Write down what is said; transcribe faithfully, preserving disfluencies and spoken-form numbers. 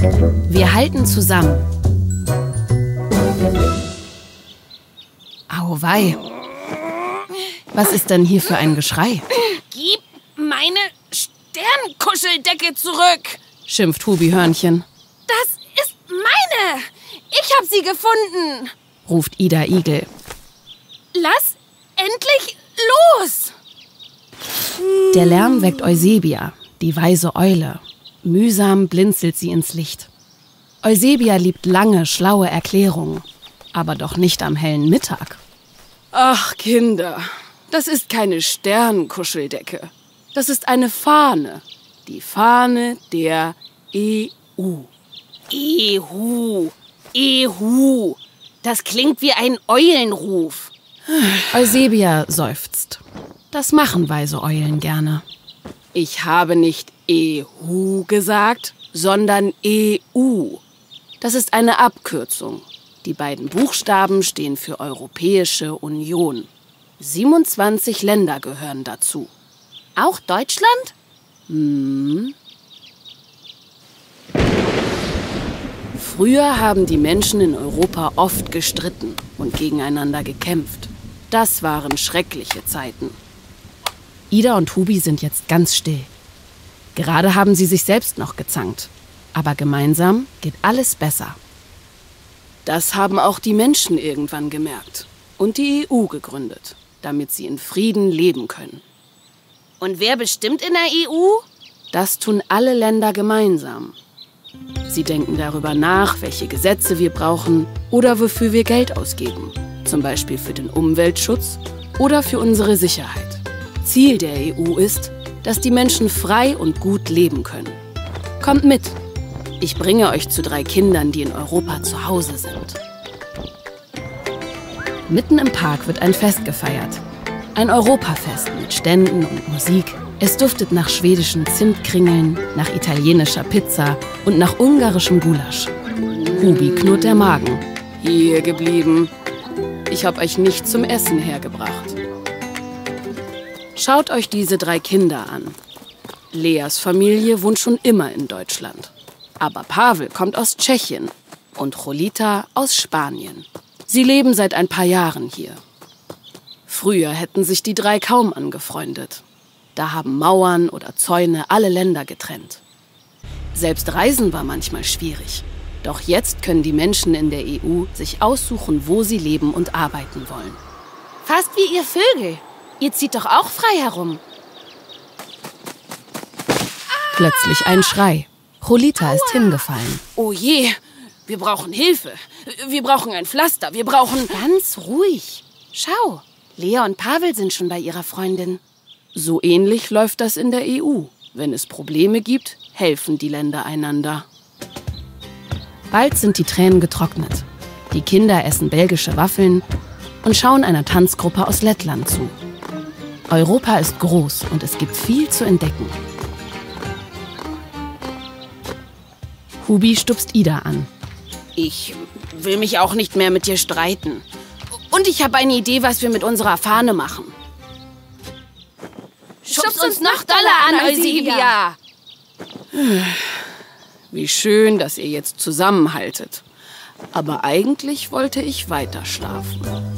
Wir halten zusammen. Auweih. Was ist denn hier für ein Geschrei? Gib meine Sternkuscheldecke zurück, Schimpft Hubi-Hörnchen. Das ist meine. Ich habe sie gefunden. Ruft Ida Igel. Lass endlich los. Der Lärm weckt Eusebia, die weise Eule. Mühsam blinzelt sie ins Licht. Eusebia liebt lange, schlaue Erklärungen, aber doch nicht am hellen Mittag. Ach, Kinder, das ist keine Sternkuscheldecke. Das ist eine Fahne. Die Fahne der E U. Ehu, Ehu. Das klingt wie ein Eulenruf. Eusebia seufzt. Das machen weise Eulen gerne. Ich habe nicht E U gesagt, sondern E U. Das ist eine Abkürzung. Die beiden Buchstaben stehen für Europäische Union. siebenundzwanzig Länder gehören dazu. Auch Deutschland? Hm. Früher haben die Menschen in Europa oft gestritten und gegeneinander gekämpft. Das waren schreckliche Zeiten. Ida und Hubi sind jetzt ganz still. Gerade haben sie sich selbst noch gezankt. Aber gemeinsam geht alles besser. Das haben auch die Menschen irgendwann gemerkt und die E U gegründet, damit sie in Frieden leben können. Und wer bestimmt in der E U? Das tun alle Länder gemeinsam. Sie denken darüber nach, welche Gesetze wir brauchen oder wofür wir Geld ausgeben. Zum Beispiel für den Umweltschutz oder für unsere Sicherheit. Ziel der E U ist, dass die Menschen frei und gut leben können. Kommt mit! Ich bringe euch zu drei Kindern, die in Europa zu Hause sind. Mitten im Park wird ein Fest gefeiert. Ein Europafest mit Ständen und Musik. Es duftet nach schwedischen Zimtkringeln, nach italienischer Pizza und nach ungarischem Gulasch. Hubi knurrt der Magen. Hier geblieben. Ich habe euch nicht zum Essen hergebracht. Schaut euch diese drei Kinder an. Leas Familie wohnt schon immer in Deutschland. Aber Pavel kommt aus Tschechien und Cholita aus Spanien. Sie leben seit ein paar Jahren hier. Früher hätten sich die drei kaum angefreundet. Da haben Mauern oder Zäune alle Länder getrennt. Selbst Reisen war manchmal schwierig. Doch jetzt können die Menschen in der E U sich aussuchen, wo sie leben und arbeiten wollen. Fast wie ihr Vögel. Ihr zieht doch auch frei herum. Plötzlich ein Schrei. Cholita ist hingefallen. Oh je, wir brauchen Hilfe. Wir brauchen ein Pflaster. Wir brauchen... Ganz ruhig. Schau, Lea und Pavel sind schon bei ihrer Freundin. So ähnlich läuft das in der E U. Wenn es Probleme gibt, helfen die Länder einander. Bald sind die Tränen getrocknet. Die Kinder essen belgische Waffeln und schauen einer Tanzgruppe aus Lettland zu. Europa ist groß und es gibt viel zu entdecken. Hubi stupst Ida an. Ich will mich auch nicht mehr mit dir streiten. Und ich habe eine Idee, was wir mit unserer Fahne machen. Schubst uns noch doller an, Eusebia! Wie schön, dass ihr jetzt zusammenhaltet. Aber eigentlich wollte ich weiter schlafen.